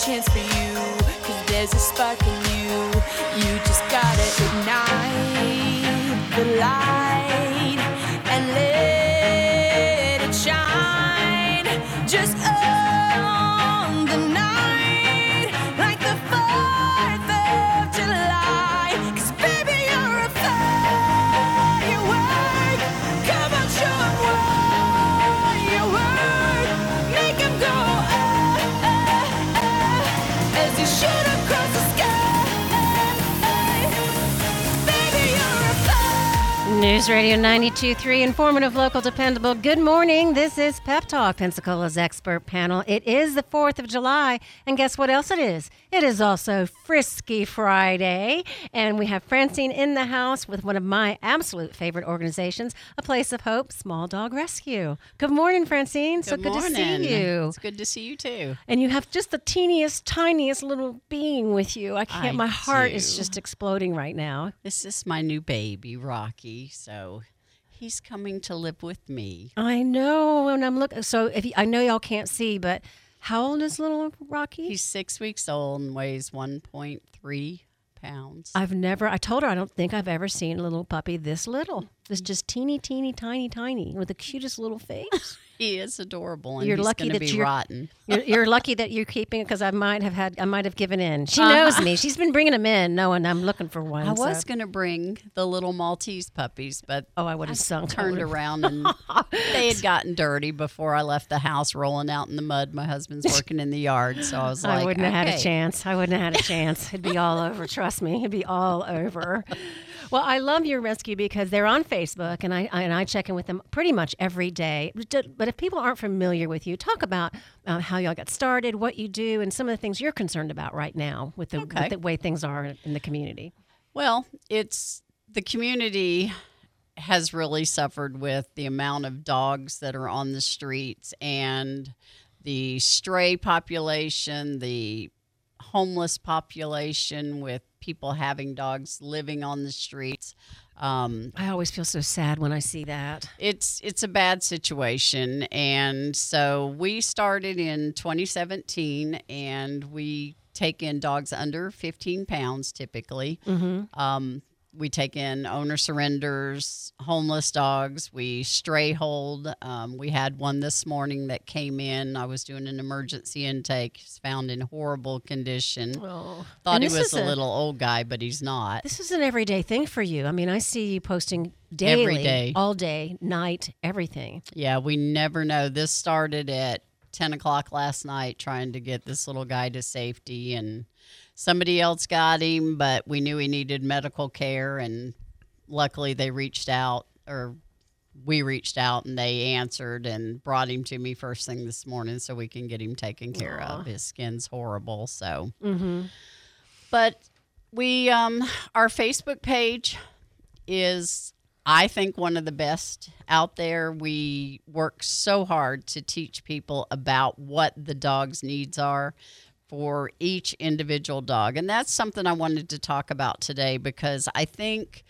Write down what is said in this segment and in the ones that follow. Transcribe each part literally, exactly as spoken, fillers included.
chance for you, 'cause there's a spark in you. You just gotta ignite the light and let it shine. Just on the night, like the fourth of July. 'Cause baby, you're a firework. Come on, show 'em what you work. Make 'em go, ah, ah, ah, as you shoot across the sky. Baby, you're a fire. News Radio ninety-two point three, informative, local, dependable. Good morning. This is Pep Talk, Pensacola's expert panel. It is the fourth of July, and guess what else it is? It is also Frisky Friday, and we have Francine in the house with one of my absolute favorite organizations, A Place of Hope, Small Dog Rescue. Good morning, Francine. So Good good morning. to see you. It's good to see you too. And you have just the teeniest, tiniest little being with you. I can't, I my heart do. is just exploding right now. This is my new baby, Rocky. So he's coming to live with me. I know, and I'm looking. So if you, I know y'all can't see, but how old is little Rocky? He's six weeks old and weighs one point three pounds. I've never. I told her I don't think I've ever seen a little puppy this little. This just teeny, teeny, tiny, tiny, with the cutest little face. He is adorable, and You're he's lucky going to that be you're- rotten. You're, you're lucky that you're keeping it, because I might have had. I might have given in. She knows me. She's been bringing them in, knowing I'm looking for one. I was so- going to bring the little Maltese puppies, but Oh, I would have sunk. I turned would've- around and they had gotten dirty before I left the house, rolling out in the mud. My husband's working in the yard, so I was like, I wouldn't have had a okay. chance. I wouldn't have had a chance. It'd be all over. Trust me, it'd be all over. Well, I love your rescue because they're on Facebook, and I, I and I check in with them pretty much every day. But if people aren't familiar with you, talk about uh, how y'all got started, what you do, and some of the things you're concerned about right now with the, Okay. with the way things are in the community. Well, it's the community has really suffered with the amount of dogs that are on the streets and the stray population, the homeless population with people having dogs living on the streets. Um, I always feel so sad when I see that. it's it's a bad situation, and so we started in twenty seventeen, and we take in dogs under fifteen pounds typically. Mm-hmm. Um, we take in owner surrenders, homeless dogs. We stray hold. Um, we had one this morning that came in. I was doing an emergency intake. He's found in horrible condition. Oh. Thought And he this was is a a- little old guy, but he's not. This is an everyday thing for you. I mean, I see you posting daily, Every day. all day, night, everything. Yeah, we never know. This started at ten o'clock last night trying to get this little guy to safety, and somebody else got him, but we knew he needed medical care, and luckily they reached out, or we reached out, and they answered and brought him to me first thing this morning so we can get him taken care Aw. of. His skin's horrible, so. Mm-hmm. But we, um, our Facebook page is, I think, one of the best out there. We work so hard to teach people about what the dog's needs are for each individual dog. And that's something I wanted to talk about today, because I think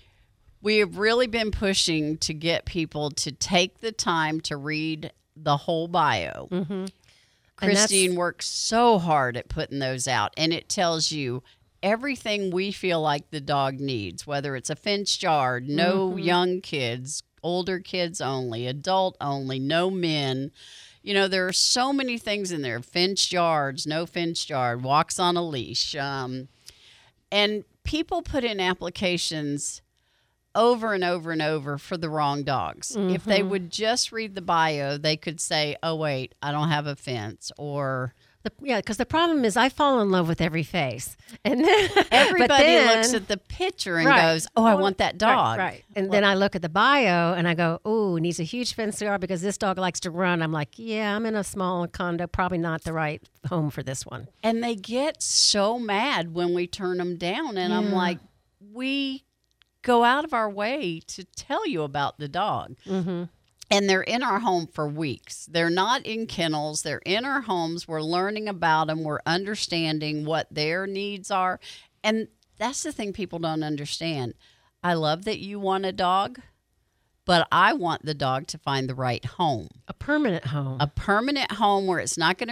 we have really been pushing to get people to take the time to read the whole bio. Mm-hmm. Christine works so hard at putting those out, and it tells you everything we feel like the dog needs, whether it's a fenced yard, no Mhm. young kids, older kids only, adult only, no men. You know, there are so many things in there. Fenced yards, no fenced yard, walks on a leash. Um, and people put in applications over and over and over for the wrong dogs. If they Mhm. would just read the bio, they could say, oh, wait, I don't have a fence, or The, yeah, because the problem is I fall in love with every face, and then, everybody but then, looks at the picture and Right. goes, oh, I want that dog. Right, right. And then I look at the bio and I go, "Ooh, needs a huge fence yard because this dog likes to run." I'm like, "Yeah, I'm in a small condo, probably not the right home for this one." And they get so mad when we turn them down. And I'm Yeah. like, we go out of our way to tell you about the dog. Mm-hmm. And they're in our home for weeks. They're not in kennels. They're in our homes. We're learning about them. We're understanding what their needs are. And that's the thing people don't understand. I love that you want a dog, but I want the dog to find the right home. A permanent home. A permanent home where it's not going to re-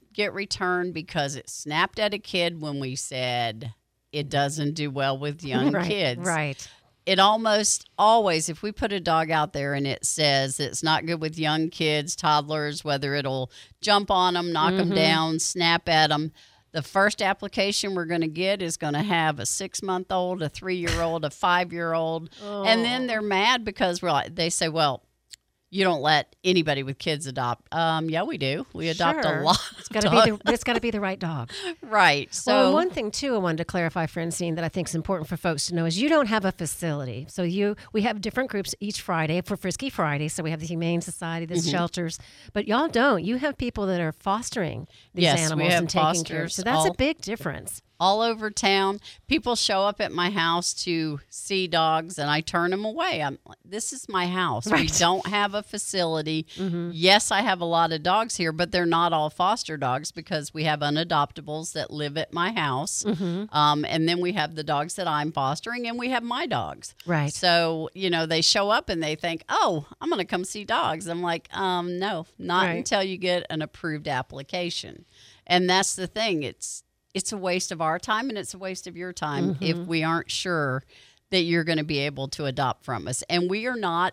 get returned because it snapped at a kid when we said it doesn't do well with young right, kids. Right. It almost always, if we put a dog out there and it says it's not good with young kids, toddlers, whether it'll jump on them, knock them down, snap at them, the first application we're going to get is going to have a six-month-old, a three-year-old, a five-year-old, Oh. and then they're mad because we're like, they say, well, you don't let anybody with kids adopt. Um, yeah, we do. We adopt Sure. a lot. It's got to be the, it's got to be the right dog. Right. So Well, and one thing too, I wanted to clarify, Francine, that I think is important for folks to know is you don't have a facility. So you, we have different groups each Friday for Frisky Friday. So we have the Humane Society, the Mm-hmm. shelters, but y'all don't. You have people that are fostering these Yes, we animals have and taking care. fosters So that's a all- big difference. all over town, people show up at my house to see dogs, and I turn them away. I'm like, this is my house. We Right. don't have a facility. Yes, I have a lot of dogs here, but they're not all foster dogs because we have unadoptables that live at my house. Um, and then we have the dogs that I'm fostering, and we have my dogs. Right. So, you know, they show up and they think, oh, I'm going to come see dogs. I'm like, um, no, not Right. until you get an approved application. And that's the thing. It's it's a waste of our time and it's a waste of your time if we aren't sure that you're going to be able to adopt from us. And we are not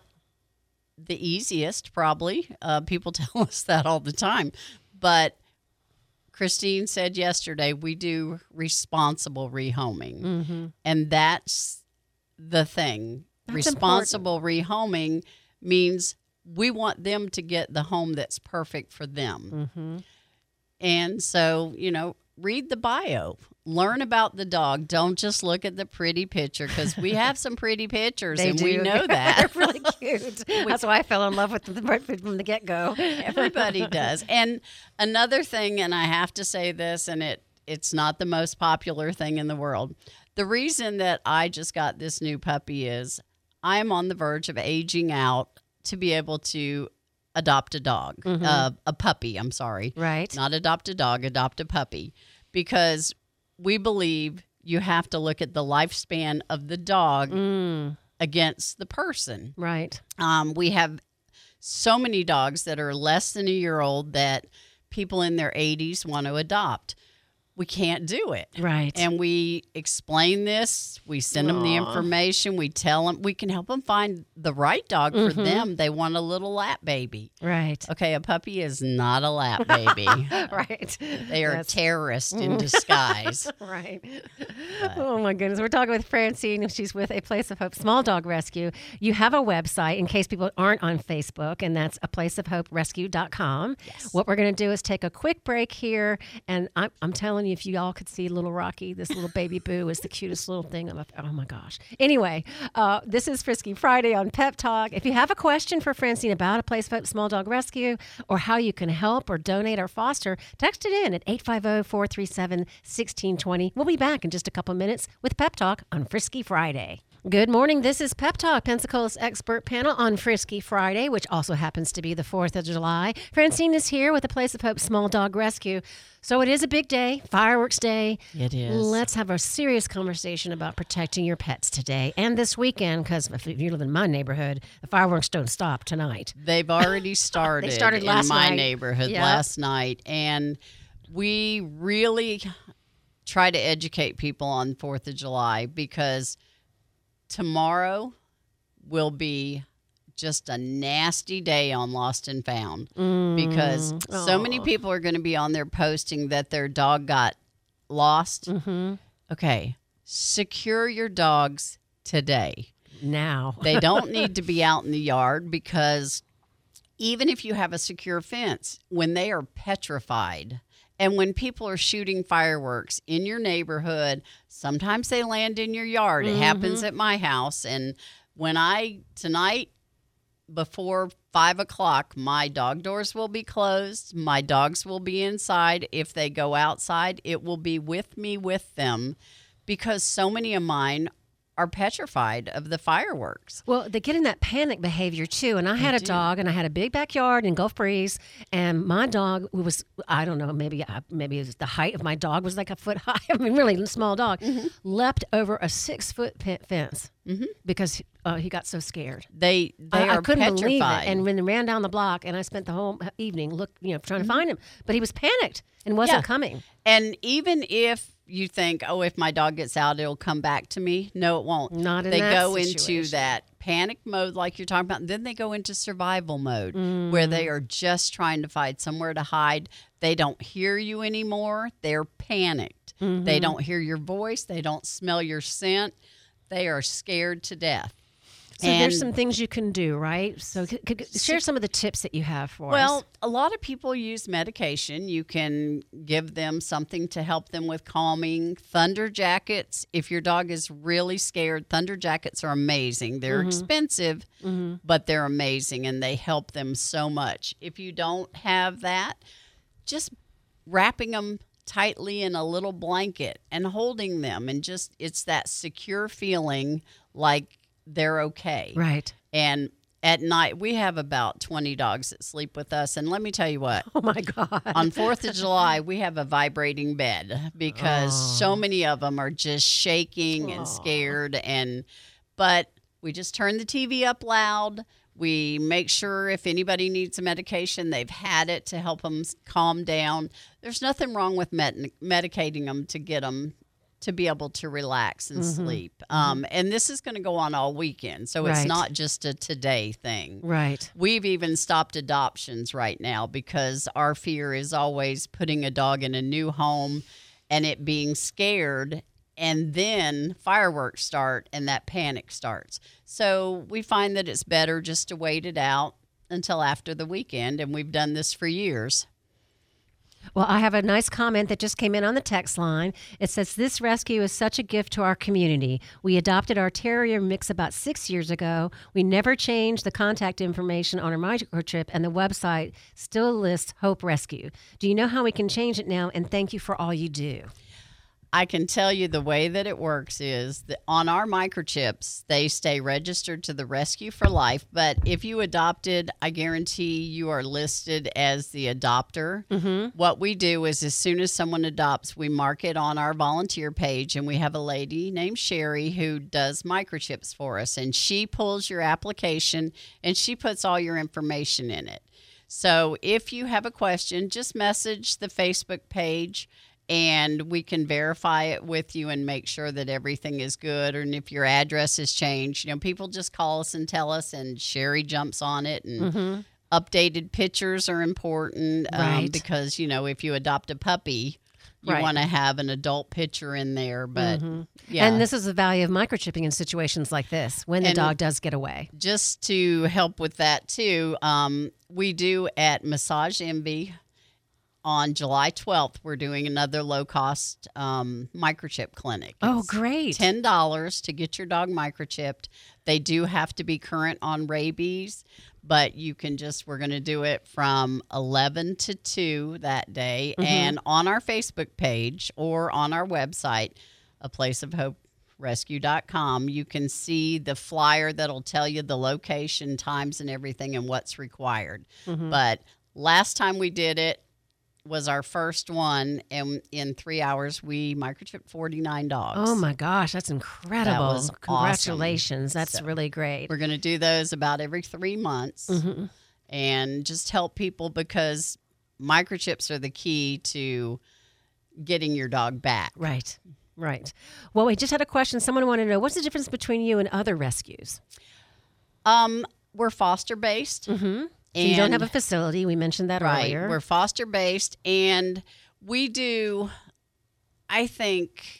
the easiest, probably. Uh, people tell us that all the time. But Christine said yesterday, we do responsible rehoming. And that's the thing. That's responsible rehoming means we want them to get the home that's perfect for them. Mm-hmm. And so, you know, read the bio, learn about the dog. Don't just look at the pretty picture because we have some pretty pictures They and do. we know that. They're really cute. That's why I fell in love with them right from the get-go. Everybody does. And another thing, and I have to say this, and it it's not the most popular thing in the world. The reason that I just got this new puppy is I'm on the verge of aging out to be able to adopt a dog, uh, a puppy, I'm sorry. Right. Not adopt a dog, adopt a puppy. Because we believe you have to look at the lifespan of the dog Mm, against the person. right. Um, we have so many dogs that are less than a year old that people in their eighties want to adopt. We can't do it. Right. And we explain this. We send them the Aw. information. We tell them we can help them find the right dog for them. They want a little lap baby. right. Okay, a puppy is not a lap baby. Right. They are That's- terrorists in disguise. Right. Oh my goodness. We're talking with Francine. She's with A Place of Hope Small Dog Rescue. You have a website in case people aren't on Facebook, and that's a place of hope rescue dot com. Yes. What we're going to do is take a quick break here. And I'm, I'm telling you, if you all could see little Rocky, this little baby Boo is the cutest little thing. I'm a, oh my gosh. Anyway, uh, this is Frisky Friday on Pep Talk. If you have a question for Francine about A Place of Hope Small Dog Rescue or how you can help or donate or foster, text it in at eight five zero, four three seven, one six two zero. We'll be back in just a couple minutes with Pep Talk on Frisky Friday. Good morning. This is Pep Talk, Pensacola's expert panel on Frisky Friday, which also happens to be the fourth of July. Francine is here with A Place of Hope Small Dog Rescue. So it is a big day, fireworks day. It is. Let's have a serious conversation about protecting your pets today and this weekend, because if you live in my neighborhood, the fireworks don't stop tonight. They've already started, started last in my night. neighborhood Yeah. last night. And we really try to educate people on fourth of July because tomorrow will be just a nasty day on Lost and Found because so many Aw. people are going to be on there posting that their dog got lost. Mm-hmm. Okay, secure your dogs today. Now. They don't need to be out in the yard because even if you have a secure fence, when they are petrified and when people are shooting fireworks in your neighborhood, sometimes they land in your yard. It happens at my house. And when I, tonight, before five o'clock, my dog doors will be closed. My dogs will be inside. If they go outside, it will be with me with them because so many of mine are petrified of the fireworks. Well, they get in that panic behavior too. And I had a do. dog, and I had a big backyard in Gulf Breeze, and my dog was, I don't know, maybe uh, maybe it was the height of my dog was like a foot high. I mean, really small dog, Mm-hmm. leapt over a six foot pe- fence. Mhm. because uh, he got so scared. They they I, are I couldn't petrified. believe it. And when they ran down the block, and I spent the whole evening look, you know, trying to find him, but he was panicked and wasn't Yeah. coming. And even if you think, oh, if my dog gets out, it'll come back to me. No, it won't. Not in they that go into situation. that panic mode, like you're talking about. And then they go into survival mode, Mm. where they are just trying to find somewhere to hide. They don't hear you anymore. They're panicked. Mm-hmm. They don't hear your voice. They don't smell your scent. They are scared to death. So there's And- some things you can do, right? So c- c- share some of the tips that you have for Well, us. a lot of people use medication. You can give them something to help them with calming. Thunder jackets. If your dog is really scared, thunder jackets are amazing. They're expensive, but they're amazing and they help them so much. If you don't have that, just wrapping them tightly in a little blanket and holding them, and just it's that secure feeling like they're okay. Right. And at night, we have about twenty dogs that sleep with us. And let me tell you what, Oh, my God. on fourth of July, we have a vibrating bed because so many of them are just shaking and scared. And but we just turn the T V up loud. We make sure if anybody needs a medication, they've had it to help them calm down. There's nothing wrong with med- medicating them to get them to be able to relax and sleep. Um, and this is going to go on all weekend. So it's Right. not just a today thing. Right. We've even stopped adoptions right now because our fear is always putting a dog in a new home and it being scared, and then fireworks start and that panic starts. So we find that it's better just to wait it out until after the weekend, and we've done this for years. Well, I have a nice comment that just came in on the text line. It says, this rescue is such a gift to our community. We adopted our terrier mix about six years ago. We never changed the contact information on our microchip, and the website still lists Hope Rescue. Do you know how we can change it now? And thank you for all you do. I can tell you the way that it works is that on our microchips, they stay registered to the rescue for life. But if you adopted, I guarantee you are listed as the adopter. Mm-hmm. What we do is as soon as someone adopts, we mark it on our volunteer page. And we have a lady named Sherry who does microchips for us. And she pulls your application and she puts all your information in it. So if you have a question, just message the Facebook page, and we can verify it with you and make sure that everything is good. And if your address has changed, you know, people just call us and tell us, and Sherry jumps on it. And Mm-hmm. updated pictures are important um, Right. because, you know, if you adopt a puppy, you Right. want to have an adult picture in there. But yeah, And this is the value of microchipping in situations like this, when the And- dog does get away. just to help with that too, um, we do at Massage Envy on July twelfth, we're doing another low-cost um, microchip clinic. Oh, It's great. ten dollars to get your dog microchipped. They do have to be current on rabies, but you can just, we're going to do it from eleven to two that day. Mm-hmm. And on our Facebook page or on our website, a place of hope rescue dot com, you can see the flyer that'll tell you the location, times, and everything and what's required. Mm-hmm. But last time we did it was our first one, and in three hours we microchipped forty-nine dogs. Oh, my gosh. That's incredible. That was awesome. Congratulations. That's So, really great. We're going to do those about every three months Mm-hmm. and just help people, because microchips are the key to getting your dog back. Right. Right. Well, we just had a question. Someone wanted to know, what's the difference between you and other rescues? Um, we're foster based. Mm-hmm. So you don't have a facility. We mentioned that Right. earlier. We're foster based, and we do, I think,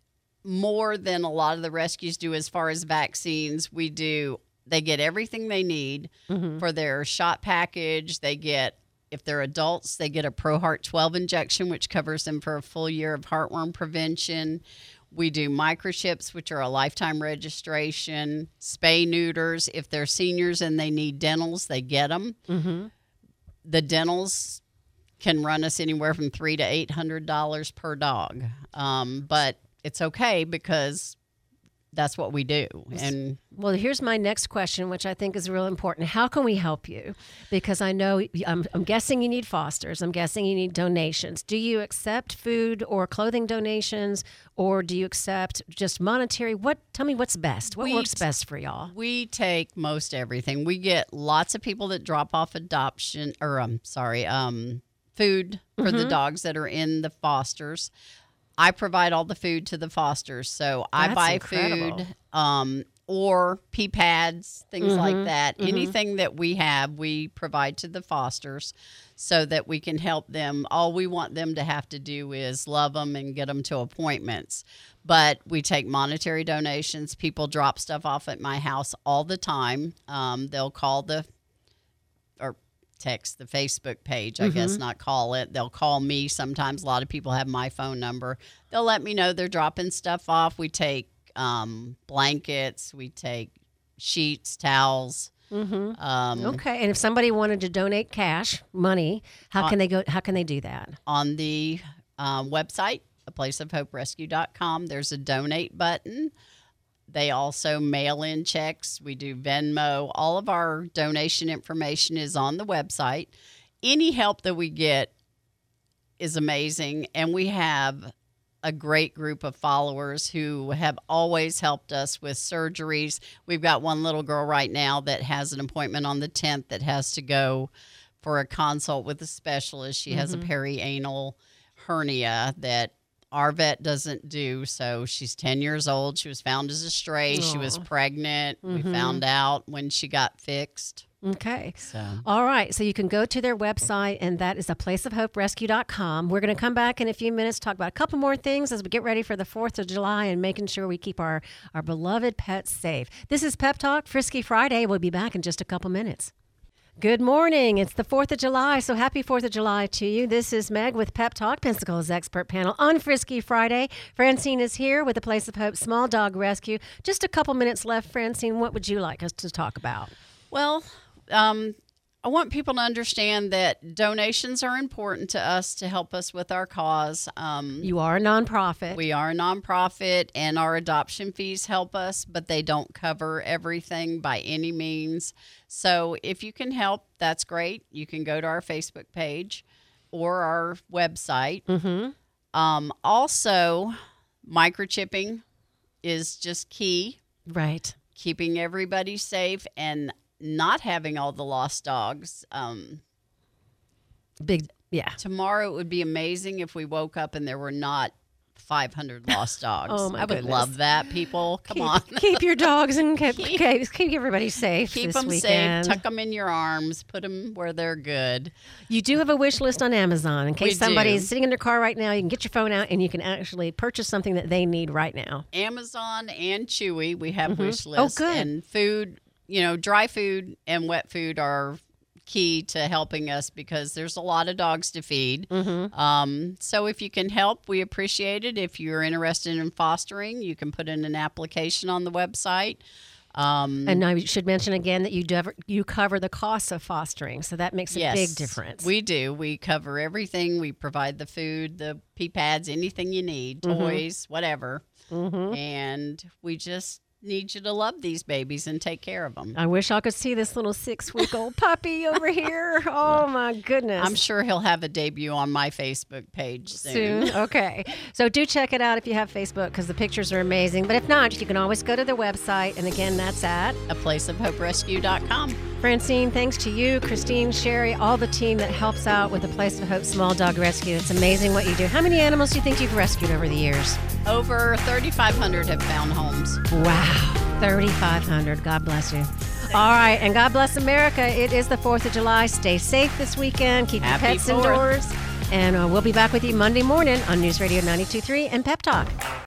more than a lot of the rescues do as far as vaccines. We do, they get everything they need Mm-hmm. for their shot package. They get, if they're adults, they get a ProHeart twelve injection, which covers them for a full year of heartworm prevention. We do microchips, which are a lifetime registration, spay neuters. If they're seniors and they need dentals, they get them. Mm-hmm. The dentals can run us anywhere from three to eight hundred dollars per dog, um, but it's okay because that's what we do. And Well, here's my next question, which I think is real important. How can we help you? Because I know I'm, I'm guessing you need fosters. I'm guessing you need donations. Do you accept food or clothing donations, or do you accept just monetary? What? Tell me what's best. What We works t- best for y'all? we take most everything. We get lots of people that drop off adoption, or I'm sorry, um, food for Mm-hmm. the dogs that are in the fosters. I provide all the food to the fosters, so I That's buy incredible. food, um, or pee pads, things Mm-hmm. like that. Anything that we have, we provide to the fosters, so that we can help them. All we want them to have to do is love them and get them to appointments. But we take monetary donations. People drop stuff off at my house all the time. Um, they'll call the or text the Facebook page, I guess, not call it. They'll call me sometimes. A lot of people have my phone number. They'll let me know they're dropping stuff off. We take um, blankets, we take sheets, towels. Mm-hmm. Um, Okay. And if somebody wanted to donate cash, money, how Uh, can they go? How can they do that? On the um, website, a place of hope rescue dot com, there's a donate button. They also mail in checks. We do Venmo. All of our donation information is on the website. Any help that we get is amazing. And we have a great group of followers who have always helped us with surgeries. We've got one little girl right now that has an appointment on the tenth that has to go for a consult with a specialist. She has a perianal hernia that our vet doesn't do. So she's ten years old. She was found as a stray. She was Aw. pregnant. We found out when she got fixed. Okay. So All right. So you can go to their website, and that is a place of hope rescue dot com. We're going to come back in a few minutes, talk about a couple more things as we get ready for the fourth of July and making sure we keep our, our beloved pets safe. This is Pep Talk Frisky Friday. We'll be back in just a couple minutes. Good morning. It's the fourth of July, so happy fourth of July to you. This is Meg with Pep Talk, Pensacola's expert panel on Frisky Friday. Francine is here with the Place of Hope Small Dog Rescue. Just a couple minutes left, Francine. What would you like us to talk about? Well, um, I want people to understand that donations are important to us to help us with our cause. Um, You are a nonprofit. we are a nonprofit, and our adoption fees help us, but they don't cover everything by any means. So if you can help, that's great. You can go to our Facebook page or our website. Mm-hmm. Um, also, microchipping is just key. Right. Keeping everybody safe and not having all the lost dogs. Um, Big, yeah. tomorrow it would be amazing if we woke up and there were not five hundred lost dogs. Oh, my I would goodness. love that, people. Come keep, on. keep your dogs and keep, Keep- keep, keep everybody safe Keep this them weekend. safe. Tuck them in your arms. Put them where they're good. You do have a wish list on Amazon in case We somebody's do. sitting in their car right now. You can get your phone out and you can actually purchase something that they need right now. Amazon and Chewy, we have wish Oh, lists. good. And food, you know, dry food and wet food are key to helping us because there's a lot of dogs to feed. Mm-hmm. Um, so if you can help, we appreciate it. If you're interested in fostering, you can put in an application on the website. Um, And I should mention again that you do, you cover the costs of fostering, so that makes a yes, big difference. We do. We cover everything. We provide the food, the pee pads, anything you need, toys, whatever. Mm-hmm. And we just need you to love these babies and take care of them. I wish I could see this little six-week-old puppy over here. Oh, my goodness. I'm sure he'll have a debut on my Facebook page soon. Soon. Okay. So do check it out if you have Facebook because the pictures are amazing. But if not, you can always go to their website. And again, that's at a place of hope rescue dot com. Francine, thanks to you, Christine, Sherry, all the team that helps out with the Place of Hope Small Dog Rescue. It's amazing what you do. How many animals do you think you've rescued over the years? Over thirty-five hundred have found homes. Wow, thirty-five hundred. God bless you. All right, and God bless America. It is the fourth of July. Stay safe this weekend. Keep Happy your pets fourth. indoors. And uh, we'll be back with you Monday morning on News Radio ninety-two point three and Pep Talk.